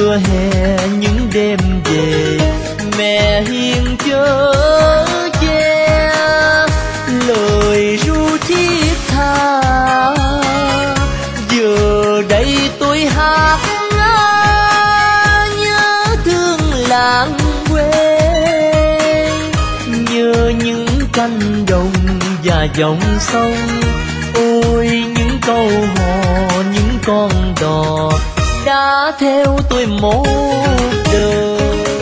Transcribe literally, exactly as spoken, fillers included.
mưa hè những đêm về, mẹ hiền chở che lời ru thiết tha. Giờ đây tôi hát nhớ thương làng quê, nhớ những cánh đồng và dòng sông. Ôi những câu hò, những con đò đã theo tôi một đời.